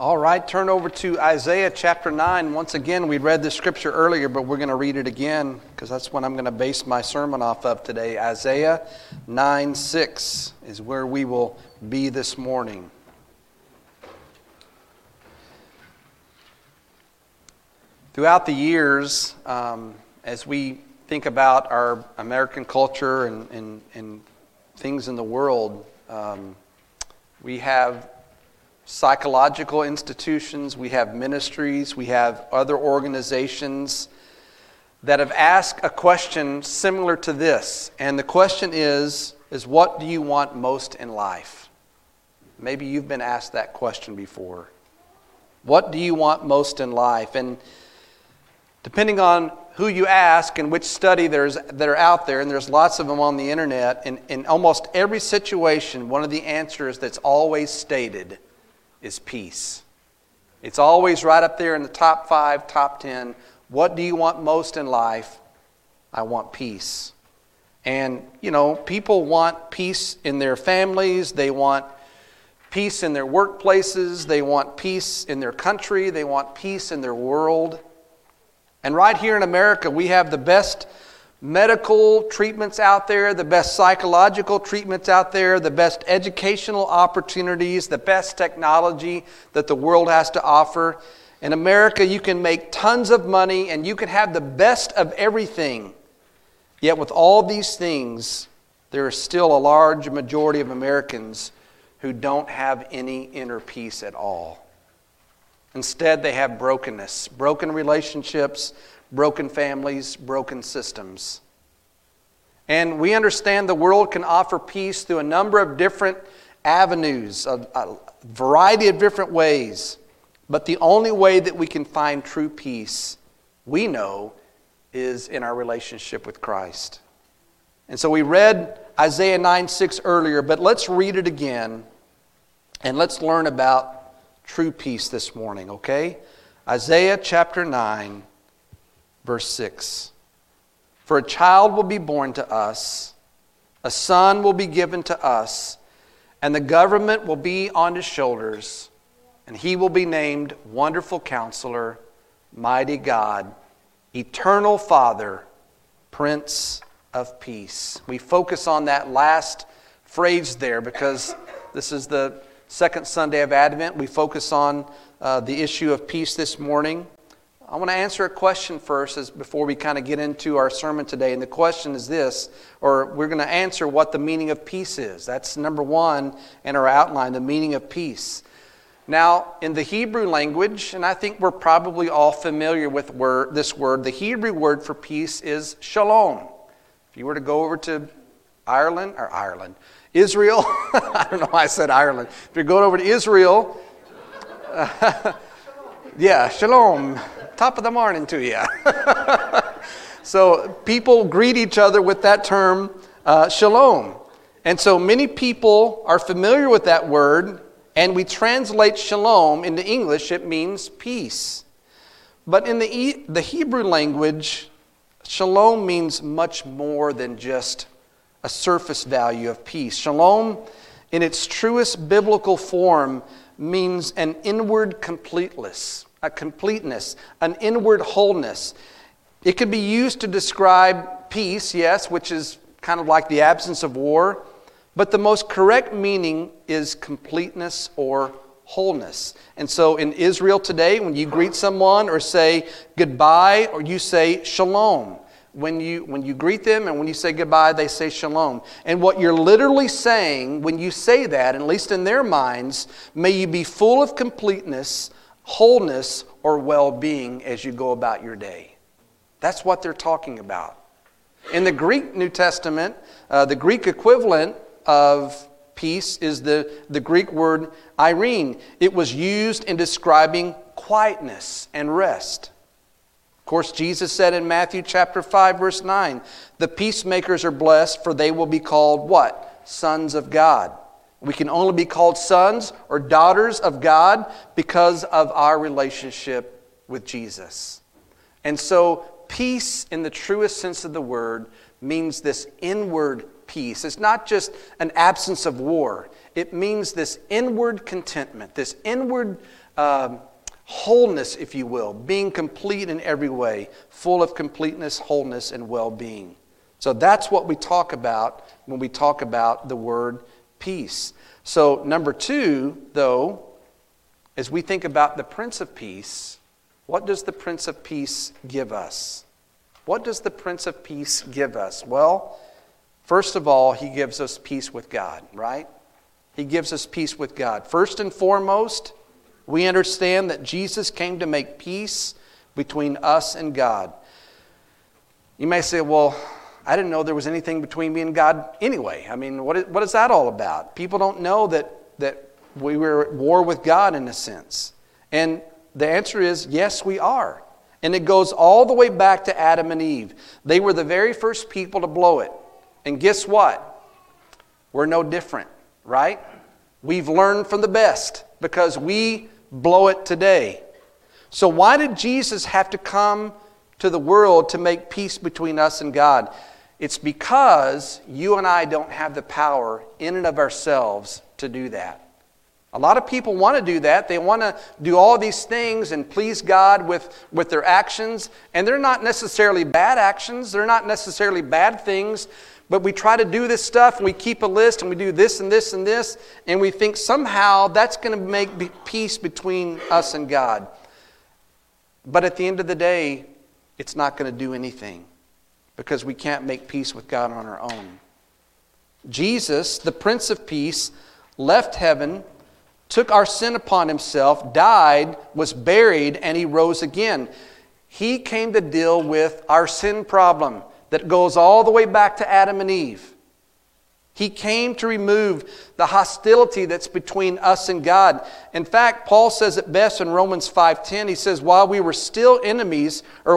All right, turn over to Isaiah chapter 9. Once again, we read this scripture earlier, but we're going to read it again because that's what I'm going to base my sermon off of today. Isaiah 9:6 is where we will be this morning. Throughout the years, as we think about our American culture and things in the world, we have psychological institutions, we have ministries, we have other organizations that have asked a question similar to this. And the question is what do you want most in life? Maybe you've been asked that question before. What do you want most in life? And depending on who you ask and which study that are out there, and there's lots of them on the internet, in almost every situation, one of the answers that's always stated is peace. It's always right up there in the top 5, top 10. What do you want most in life? I want peace. And, people want peace in their families. They want peace in their workplaces. They want peace in their country. They want peace in their world. And right here in America, we have the best medical treatments out there, the best psychological treatments out there, the best educational opportunities, the best technology that the world has to offer. In America, you can make tons of money and you can have the best of everything. Yet with all these things, there is still a large majority of Americans who don't have any inner peace at all. Instead, they have brokenness, broken relationships, broken families, broken systems. And we understand the world can offer peace through a number of different avenues, a variety of different ways. But the only way that we can find true peace, we know, is in our relationship with Christ. And so we read Isaiah 9:6 earlier, but let's read it again and let's learn about true peace this morning, okay? Isaiah chapter 9, verse 6. For a child will be born to us, a son will be given to us, and the government will be on his shoulders, and he will be named Wonderful Counselor, Mighty God, Eternal Father, Prince of Peace. We focus on that last phrase there because this is the second Sunday of Advent. We focus on the issue of peace this morning. I want to answer a question first before we kind of get into our sermon today. And the question is this, or we're going to answer what the meaning of peace is. That's number one in our outline, the meaning of peace. Now, in the Hebrew language, and I think we're probably all familiar with this word, the Hebrew word for peace is shalom. If you were to go over to Israel, I don't know why I said Ireland. If you're going over to Israel, shalom. Top of the morning to you. So people greet each other with that term, shalom. And so many people are familiar with that word, and we translate shalom into English, it means peace. But in the Hebrew language, shalom means much more than just a surface value of peace. Shalom, in its truest biblical form, means an inward completeness, an inward wholeness. It could be used to describe peace, yes, which is kind of like the absence of war, but the most correct meaning is completeness or wholeness. And so in Israel today, when you greet someone or say goodbye, or you say shalom. When you greet them and when you say goodbye, they say shalom. And what you're literally saying when you say that, at least in their minds, may you be full of completeness, wholeness, or well-being as you go about your day. That's what they're talking about. In the Greek New Testament, the Greek equivalent of peace is the Greek word eirene. It was used in describing quietness and rest. Of course, Jesus said in Matthew chapter 5, verse 9, the peacemakers are blessed, for they will be called what? Sons of God. We can only be called sons or daughters of God because of our relationship with Jesus. And so peace in the truest sense of the word means this inward peace. It's not just an absence of war. It means this inward contentment, this inward wholeness, if you will, being complete in every way, full of completeness, wholeness, and well-being. So that's what we talk about when we talk about the word peace. So number 2, though, as we think about the Prince of Peace, what does the Prince of Peace give us? What does the Prince of Peace give us? Well, first of all, he gives us peace with God, right? He gives us peace with God. First and foremost, we understand that Jesus came to make peace between us and God. You may say, well, I didn't know there was anything between me and God anyway. I mean, what is that all about? People don't know that we were at war with God in a sense. And the answer is, yes, we are. And it goes all the way back to Adam and Eve. They were the very first people to blow it. And guess what? We're no different, right? We've learned from the best because we blow it today. So why did Jesus have to come to the world to make peace between us and God? It's because you and I don't have the power in and of ourselves to do that. A lot of people want to do that. They want to do all these things and please God with their actions. And they're not necessarily bad actions. They're not necessarily bad things. But we try to do this stuff and we keep a list and we do this and this and this. And we think somehow that's going to make peace between us and God. But at the end of the day, it's not going to do anything. Because we can't make peace with God on our own. Jesus, the Prince of Peace, left heaven, took our sin upon himself, died, was buried, and he rose again. He came to deal with our sin problem that goes all the way back to Adam and Eve. He came to remove the hostility that's between us and God. In fact, Paul says it best in Romans 5:10. He says, while we were still enemies,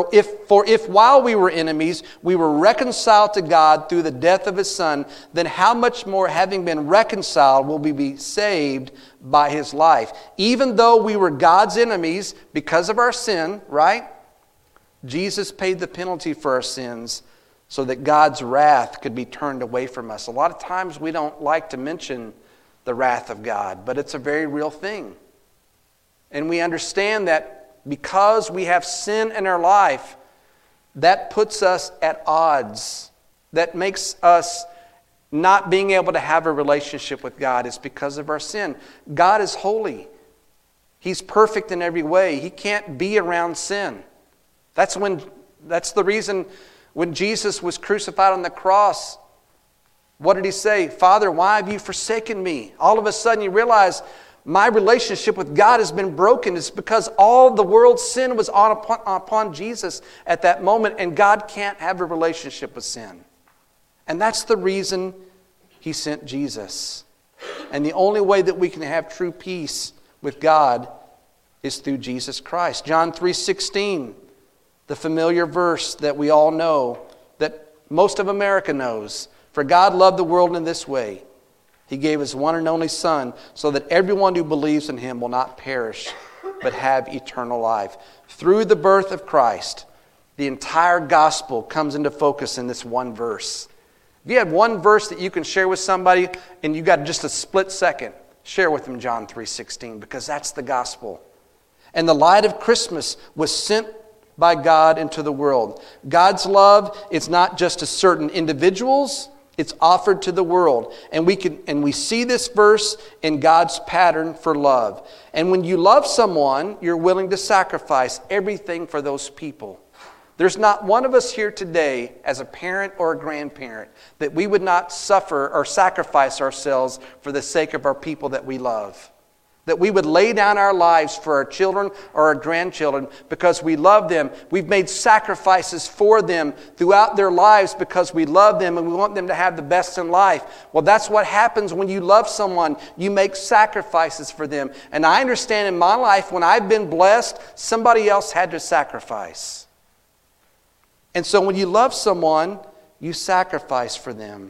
if while we were enemies, we were reconciled to God through the death of his Son, then how much more, having been reconciled, will we be saved by his life? Even though we were God's enemies because of our sin, right? Jesus paid the penalty for our sins, so that God's wrath could be turned away from us. A lot of times we don't like to mention the wrath of God, but it's a very real thing. And we understand that because we have sin in our life, that puts us at odds. That makes us not being able to have a relationship with God. It's because of our sin. God is holy. He's perfect in every way. He can't be around sin. That's the reason when Jesus was crucified on the cross, what did he say? Father, why have you forsaken me? All of a sudden you realize my relationship with God has been broken. It's because all the world's sin was upon Jesus at that moment, and God can't have a relationship with sin. And that's the reason he sent Jesus. And the only way that we can have true peace with God is through Jesus Christ. John 3:16. The familiar verse that we all know, that most of America knows. For God loved the world in this way. He gave his one and only Son so that everyone who believes in him will not perish but have eternal life. Through the birth of Christ, the entire gospel comes into focus in this one verse. If you had one verse that you can share with somebody and you got just a split second, share with them John 3:16 because that's the gospel. And the light of Christmas was sent by God into the world. God's love is not just to certain individuals, it's offered to the world. And we see this verse in God's pattern for love. And when you love someone, you're willing to sacrifice everything for those people. There's not one of us here today as a parent or a grandparent that we would not suffer or sacrifice ourselves for the sake of our people that we love. That we would lay down our lives for our children or our grandchildren because we love them. We've made sacrifices for them throughout their lives because we love them and we want them to have the best in life. Well, that's what happens when you love someone. You make sacrifices for them. And I understand in my life when I've been blessed, somebody else had to sacrifice. And so when you love someone, you sacrifice for them.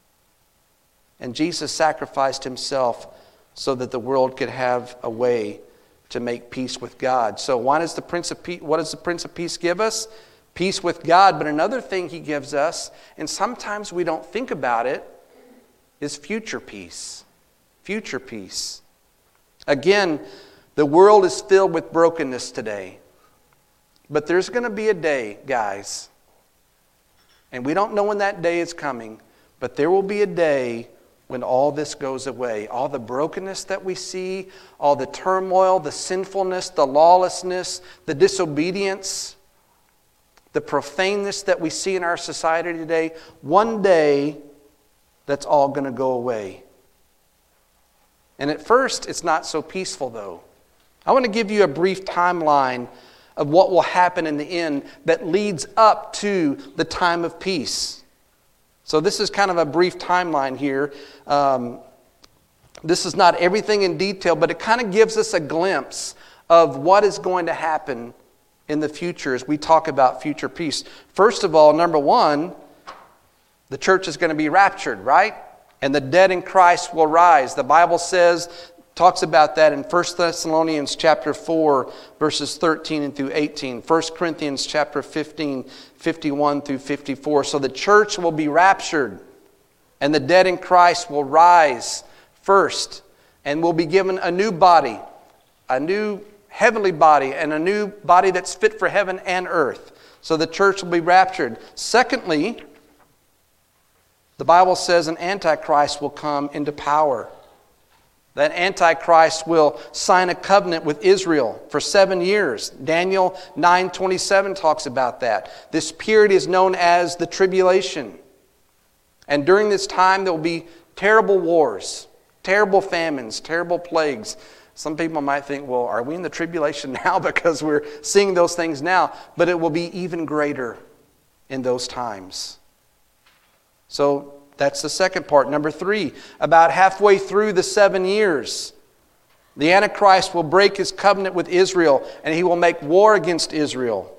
And Jesus sacrificed himself so that the world could have a way to make peace with God. So what does the Prince of Peace give us? Peace with God. But another thing he gives us, and sometimes we don't think about it, is future peace. Future peace. Again, the world is filled with brokenness today. But there's going to be a day, guys, and we don't know when that day is coming, but there will be a day when all this goes away. All the brokenness that we see, all the turmoil, the sinfulness, the lawlessness, the disobedience, the profaneness that we see in our society today, one day that's all going to go away. And at first, it's not so peaceful, though. I want to give you a brief timeline of what will happen in the end that leads up to the time of peace. So this is kind of a brief timeline here. This is not everything in detail, but it kind of gives us a glimpse of what is going to happen in the future as we talk about future peace. First of all, number one, the church is going to be raptured, right? And the dead in Christ will rise. The Bible talks about that in 1 Thessalonians chapter 4, verses 13 and through 18. 1 Corinthians chapter 15, 51 through 54. So the church will be raptured, and the dead in Christ will rise first, and will be given a new body, a new heavenly body, and a new body that's fit for heaven and earth. So the church will be raptured. Secondly, the Bible says an Antichrist will come into power. That Antichrist will sign a covenant with Israel for 7 years. Daniel 9:27 talks about that. This period is known as the tribulation. And during this time there will be terrible wars, terrible famines, terrible plagues. Some people might think, well, are we in the tribulation now because we're seeing those things now? But it will be even greater in those times. So that's the second part. Number 3, about halfway through the 7 years, the Antichrist will break his covenant with Israel, and he will make war against Israel.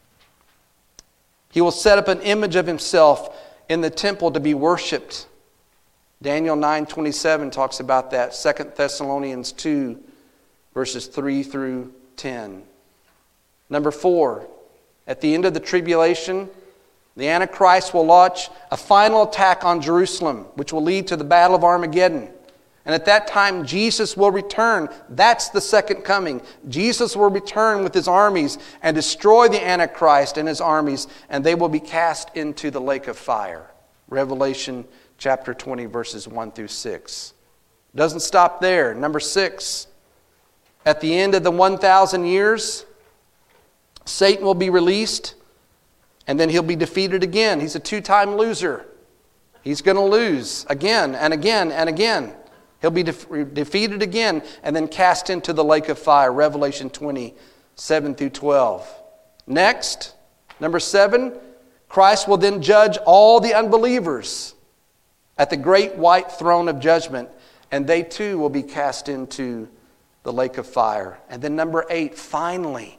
He will set up an image of himself in the temple to be worshipped. Daniel 9:27 talks about that. 2 Thessalonians 2, verses 3 through 10. Number 4, at the end of the tribulation, the Antichrist will launch a final attack on Jerusalem, which will lead to the Battle of Armageddon. And at that time, Jesus will return. That's the second coming. Jesus will return with his armies and destroy the Antichrist and his armies, and they will be cast into the lake of fire. Revelation chapter 20, verses 1 through 6. Doesn't stop there. Number 6, at the end of the 1,000 years, Satan will be released. And then he'll be defeated again. He's a 2-time loser. He's going to lose again and again and again. He'll be defeated again and then cast into the lake of fire. Revelation 20, 7 through 12. Next, number 7, Christ will then judge all the unbelievers at the great white throne of judgment. And they too will be cast into the lake of fire. And then number 8, finally,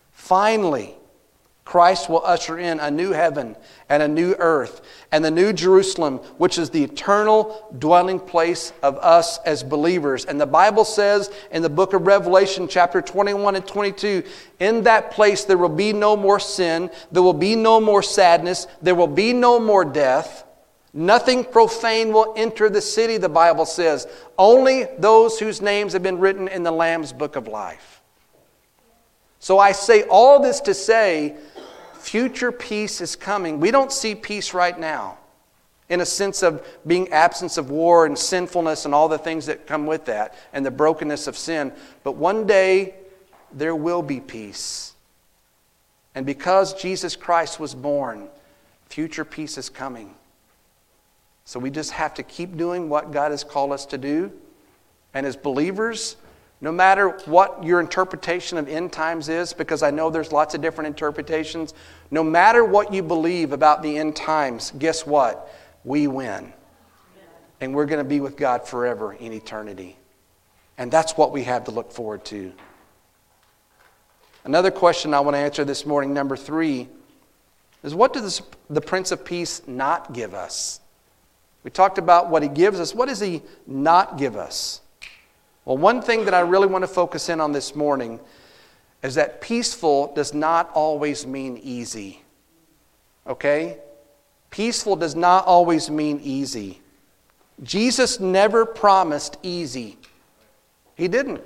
Christ will usher in a new heaven and a new earth and the new Jerusalem, which is the eternal dwelling place of us as believers. And the Bible says in the book of Revelation, chapter 21 and 22, in that place there will be no more sin, there will be no more sadness, there will be no more death. Nothing profane will enter the city, the Bible says. Only those whose names have been written in the Lamb's book of life. So I say all this to say, future peace is coming. We don't see peace right now in a sense of being absence of war and sinfulness and all the things that come with that and the brokenness of sin. But one day there will be peace. And because Jesus Christ was born, future peace is coming. So we just have to keep doing what God has called us to do. And as believers, no matter what your interpretation of end times is, because I know there's lots of different interpretations, no matter what you believe about the end times, guess what? We win. And we're going to be with God forever in eternity. And that's what we have to look forward to. Another question I want to answer this morning, number 3, is what does the Prince of Peace not give us? We talked about what he gives us. What does he not give us? Well, one thing that I really want to focus in on this morning is that peaceful does not always mean easy. Okay? Peaceful does not always mean easy. Jesus never promised easy. He didn't.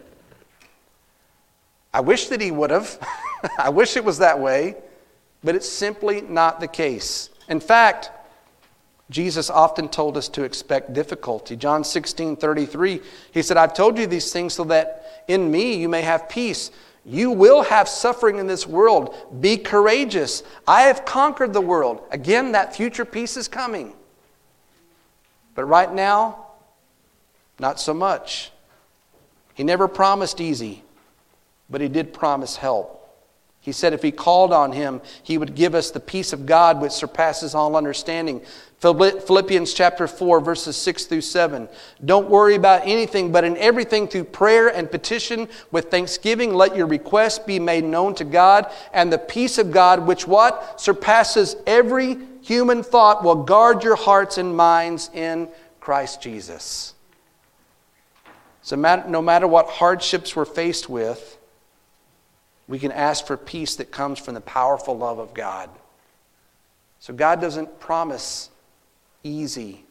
I wish that he would have. I wish it was that way. But it's simply not the case. In fact, Jesus often told us to expect difficulty. John 16:33, he said, I've told you these things so that in me you may have peace. You will have suffering in this world. Be courageous. I have conquered the world. Again, that future peace is coming. But right now, not so much. He never promised easy, but he did promise help. He said if we called on him, he would give us the peace of God which surpasses all understanding. Philippians chapter 4, verses 6 through 7. Don't worry about anything, but in everything through prayer and petition with thanksgiving, let your requests be made known to God. And the peace of God, which what? Surpasses every human thought, will guard your hearts and minds in Christ Jesus. So no matter what hardships we're faced with, we can ask for peace that comes from the powerful love of God. So God doesn't promise easy.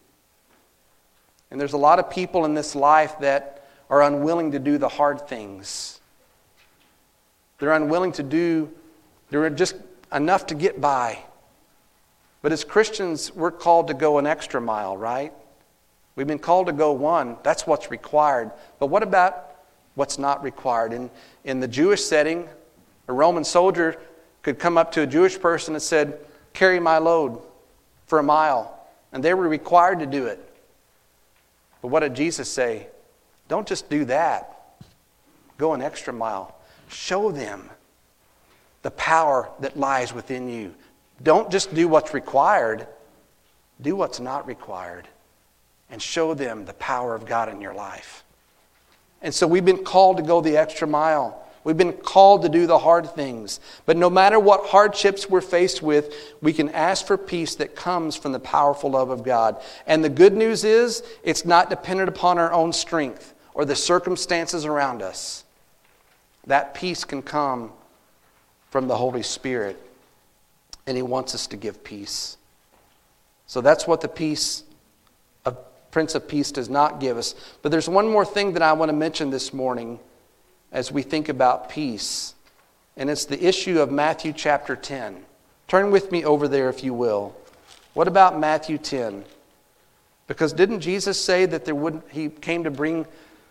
And there's a lot of people in this life that are unwilling to do the hard things. They're unwilling to do, they're just enough to get by. But as Christians, we're called to go an extra mile, right? We've been called to go one. That's what's required. But what about what's not required? In the Jewish setting, a Roman soldier could come up to a Jewish person and said, carry my load for a mile. And they were required to do it. But what did Jesus say? Don't just do that. Go an extra mile. Show them the power that lies within you. Don't just do what's required. Do what's not required. And show them the power of God in your life. And so we've been called to go the extra mile. We've been called to do the hard things. But no matter what hardships we're faced with, we can ask for peace that comes from the powerful love of God. And the good news is, it's not dependent upon our own strength or the circumstances around us. That peace can come from the Holy Spirit. And He wants us to give peace. So that's what the Prince of Peace does not give us. But there's one more thing that I want to mention this morning as we think about peace. And it's the issue of Matthew chapter 10. Turn with me over there if you will. What about Matthew 10? Because didn't Jesus say that He came to bring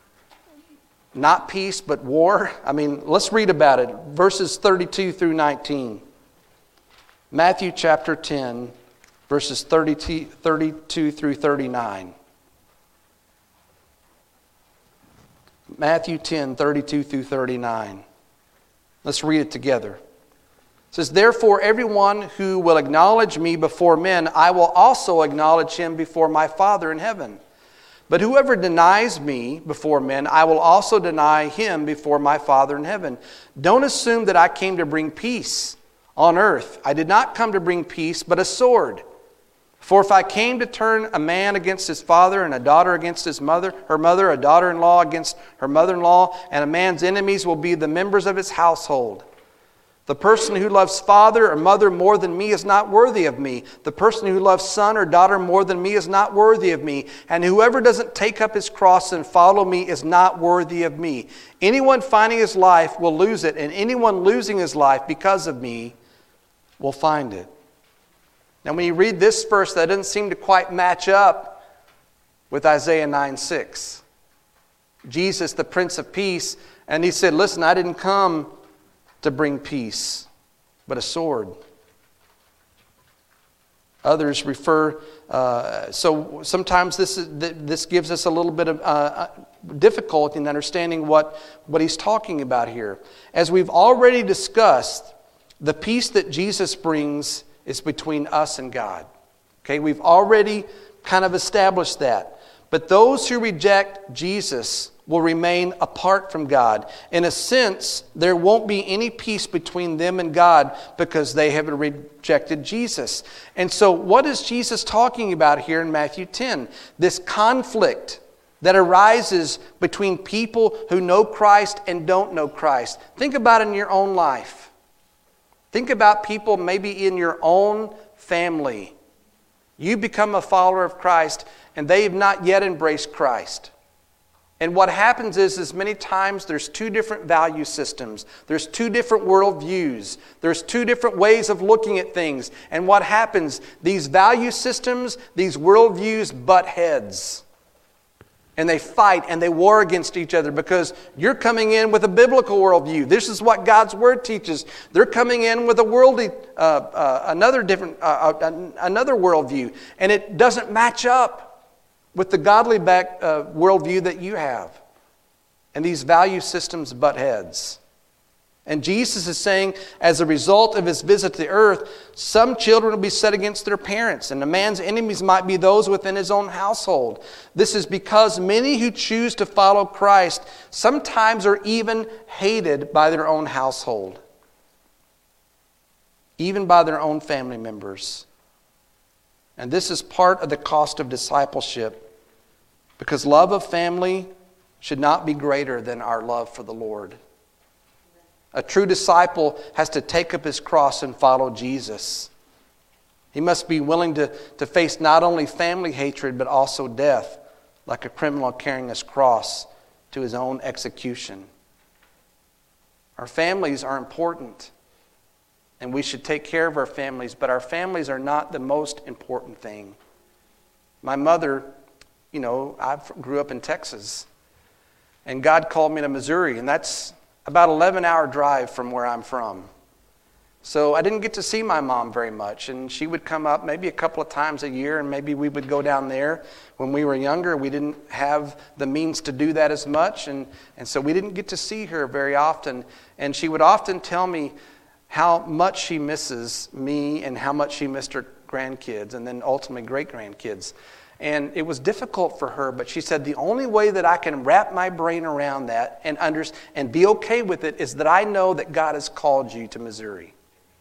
not peace but war? I mean, let's read about it. Verses 32 through 19. Matthew chapter 10, verses 32 through 39. Matthew 10, 32 through 39. Let's read it together. It says, therefore, everyone who will acknowledge me before men, I will also acknowledge him before my Father in heaven. But whoever denies me before men, I will also deny him before my Father in heaven. Don't assume that I came to bring peace on earth. I did not come to bring peace, but a sword. For if I came to turn a man against his father, and a daughter against her mother, a daughter-in-law against her mother-in-law, and a man's enemies will be the members of his household. The person who loves father or mother more than me is not worthy of me. The person who loves son or daughter more than me is not worthy of me. And whoever doesn't take up his cross and follow me is not worthy of me. Anyone finding his life will lose it, and anyone losing his life because of me will find it. Now when you read this verse, that doesn't seem to quite match up with Isaiah 9:6. Jesus, the Prince of Peace, and He said, listen, I didn't come to bring peace, but a sword. Others refer, so sometimes this gives us a little bit of difficulty in understanding what He's talking about here. As we've already discussed, the peace that Jesus brings is between us and God. Okay, we've already kind of established that. But those who reject Jesus will remain apart from God. In a sense, there won't be any peace between them and God because they have rejected Jesus. And so what is Jesus talking about here in Matthew 10? This conflict that arises between people who know Christ and don't know Christ. Think about it in your own life. Think about people maybe in your own family You become a follower of Christ, and they have not yet embraced Christ. And what happens is many times there's two different value systems. There's two different worldviews. There's two different ways of looking at things. And what happens, these value systems, these worldviews butt heads. And they fight and they war against each other because you're coming in with a biblical worldview. This is what God's Word teaches. They're coming in with a worldly, another worldview. And it doesn't match up with the godly worldview that you have. And these value systems butt heads. And Jesus is saying, as a result of his visit to the earth, some children will be set against their parents, and a man's enemies might be those within his own household. This is because many who choose to follow Christ sometimes are even hated by their own household, even by their own family members. And this is part of the cost of discipleship, because love of family should not be greater than our love for the Lord. A true disciple has to take up his cross and follow Jesus. He must be willing to face not only family hatred, but also death, like a criminal carrying his cross to his own execution. Our families are important, and we should take care of our families, but our families are not the most important thing. My mother, I grew up in Texas, and God called me to Missouri, and that's about an 11-hour drive from where I'm from. So I didn't get to see my mom very much, and she would come up maybe a couple of times a year, and maybe we would go down there. When we were younger, we didn't have the means to do that as much, and so we didn't get to see her very often. And she would often tell me how much she misses me and how much she missed her grandkids and then ultimately great-grandkids. And it was difficult for her, but she said the only way that I can wrap my brain around that and be okay with it is that I know that God has called you to Missouri.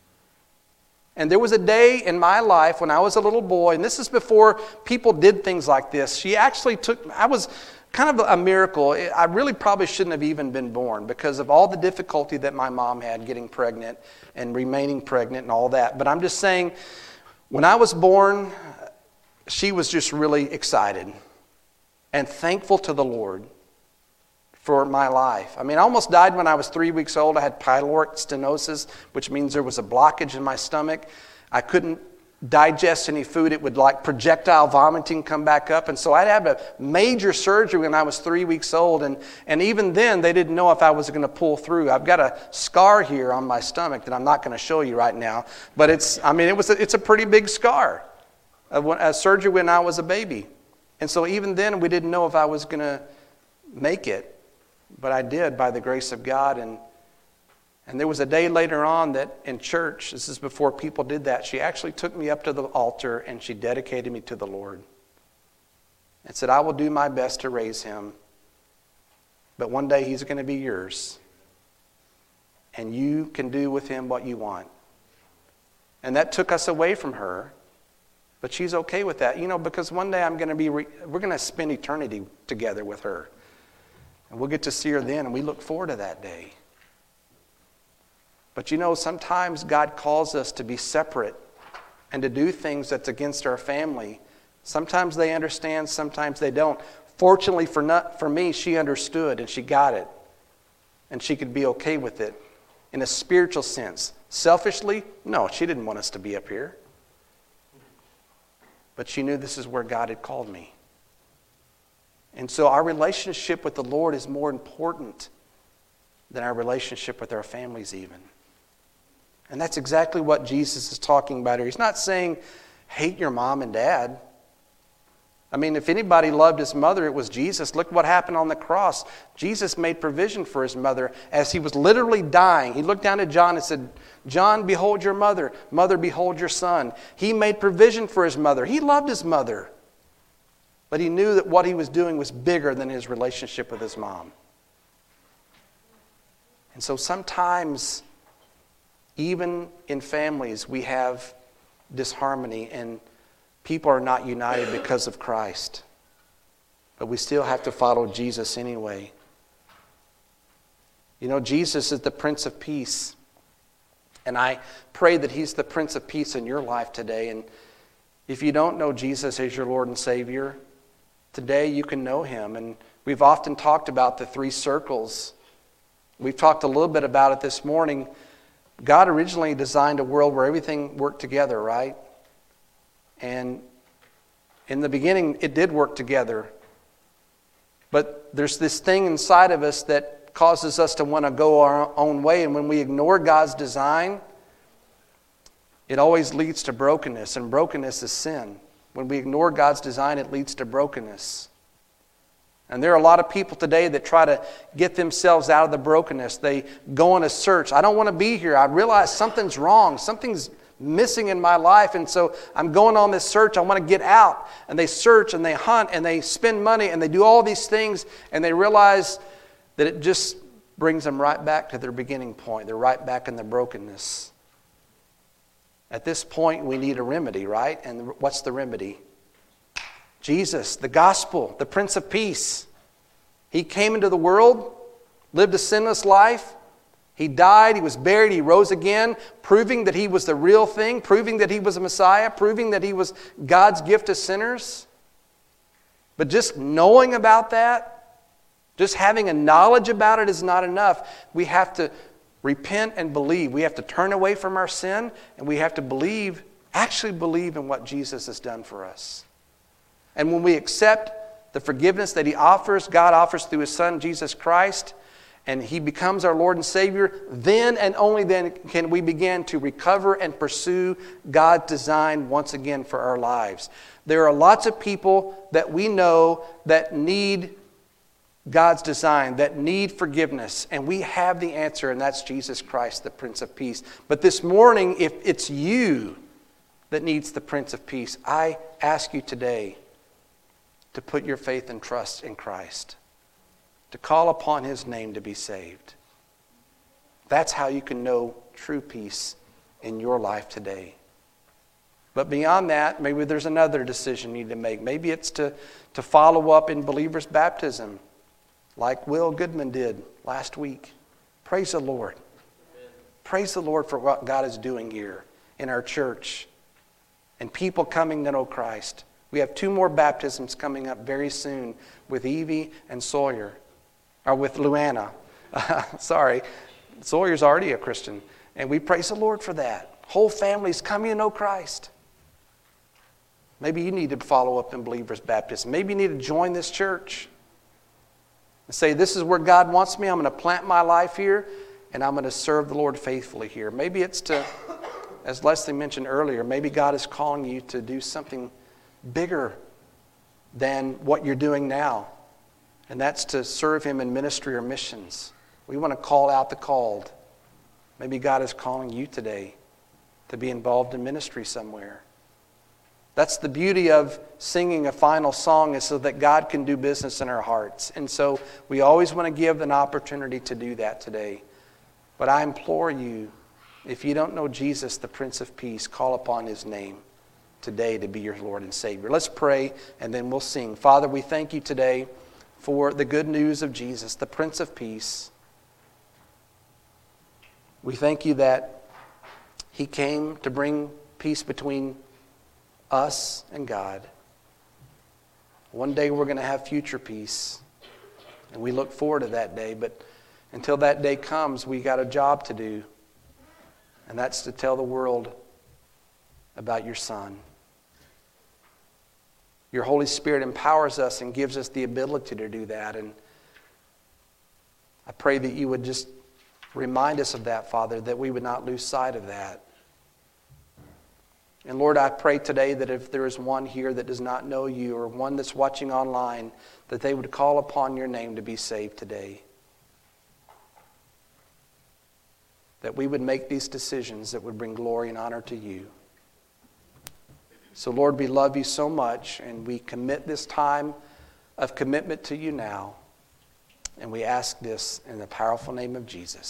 And there was a day in my life when I was a little boy, and this is before people did things like this. She actually I was kind of a miracle. I really probably shouldn't have even been born because of all the difficulty that my mom had getting pregnant and remaining pregnant and all that. But I'm just saying, when I was born, she was just really excited and thankful to the Lord for my life. I mean, I almost died when I was 3 weeks old. I had pyloric stenosis, which means there was a blockage in my stomach. I couldn't digest any food. It would like projectile vomiting come back up. And so I'd have a major surgery when I was 3 weeks old. And even then, they didn't know if I was going to pull through. I've got a scar here on my stomach that I'm not going to show you right now. But it's a pretty big scar. A surgery when I was a baby. And so even then we didn't know if I was going to make it. But I did by the grace of God. And there was a day later on that in church, this is before people did that, she actually took me up to the altar and she dedicated me to the Lord. And said, I will do my best to raise him. But one day he's going to be yours. And you can do with him what you want. And that took us away from her. But she's okay with that, because one day we're going to spend eternity together with her. And we'll get to see her then, and we look forward to that day. But sometimes God calls us to be separate and to do things that's against our family. Sometimes they understand, sometimes they don't. Fortunately for me, she understood and she got it. And she could be okay with it in a spiritual sense. Selfishly, no, she didn't want us to be up here. But she knew this is where God had called me. And so our relationship with the Lord is more important than our relationship with our families even. And that's exactly what Jesus is talking about here. He's not saying, hate your mom and dad. I mean, if anybody loved his mother, it was Jesus. Look what happened on the cross. Jesus made provision for his mother as he was literally dying. He looked down at John and said, John, behold your mother. Mother, behold your son. He made provision for his mother. He loved his mother. But he knew that what he was doing was bigger than his relationship with his mom. And so sometimes, even in families, we have disharmony and people are not united because of Christ. But we still have to follow Jesus anyway. Jesus is the Prince of Peace. And I pray that he's the Prince of Peace in your life today. If you don't know Jesus as your Lord and Savior, today you can know Him. And we've often talked about the 3 circles. We've talked a little bit about it this morning. God originally designed a world where everything worked together, right? And in the beginning, it did work together. But there's this thing inside of us that causes us to want to go our own way. And when we ignore God's design, it always leads to brokenness. And brokenness is sin. When we ignore God's design, it leads to brokenness. And there are a lot of people today that try to get themselves out of the brokenness. They go on a search. I don't want to be here. I realize something's wrong. Something's missing in my life. And so I'm going on this search. I want to get out. And they search and they hunt and they spend money and they do all these things. And they realize that it just brings them right back to their beginning point. They're right back in the brokenness. At this point, we need a remedy, right? And what's the remedy? Jesus, the gospel, the Prince of Peace. He came into the world, lived a sinless life. He died, He was buried, He rose again, proving that He was the real thing, proving that He was a Messiah, proving that He was God's gift to sinners. But just knowing about that, just having a knowledge about it is not enough. We have to repent and believe. We have to turn away from our sin, and we have to believe, actually believe in what Jesus has done for us. And when we accept the forgiveness that God offers through His Son, Jesus Christ, and He becomes our Lord and Savior, then and only then can we begin to recover and pursue God's design once again for our lives. There are lots of people that we know that need God's design, that need forgiveness, and we have the answer, and that's Jesus Christ, the Prince of Peace. But this morning, if it's you that needs the Prince of Peace, I ask you today to put your faith and trust in Christ, to call upon His name to be saved. That's how you can know true peace in your life today. But beyond that, maybe there's another decision you need to make. Maybe it's to follow up in believer's baptism, like Will Goodman did last week. Praise the Lord. Amen. Praise the Lord for what God is doing here in our church and people coming to know Christ. We have 2 more baptisms coming up very soon with Evie and Sawyer. Or with Luana. Sorry. Sawyer's already a Christian. And we praise the Lord for that. Whole families coming to know Christ. Maybe you need to follow up in believer's baptism. Maybe you need to join this church and say, this is where God wants me. I'm going to plant my life here, and I'm going to serve the Lord faithfully here. Maybe it's to, as Leslie mentioned earlier, maybe God is calling you to do something bigger than what you're doing now. And that's to serve Him in ministry or missions. We want to call out the called. Maybe God is calling you today to be involved in ministry somewhere. That's the beauty of singing a final song, is so that God can do business in our hearts. And so we always want to give an opportunity to do that today. But I implore you, if you don't know Jesus, the Prince of Peace, call upon His name today to be your Lord and Savior. Let's pray, and then we'll sing. Father, we thank You today for the good news of Jesus, the Prince of Peace. We thank You that He came to bring peace between us and God. One day we're going to have future peace, and we look forward to that day. But until that day comes, we got a job to do, and that's to tell the world about Your Son. Your Holy Spirit empowers us and gives us the ability to do that. And I pray that You would just remind us of that, Father, that we would not lose sight of that. And Lord, I pray today that if there is one here that does not know You, or one that's watching online, that they would call upon Your name to be saved today. That we would make these decisions that would bring glory and honor to You. So Lord, we love You so much, and we commit this time of commitment to You now. And we ask this in the powerful name of Jesus.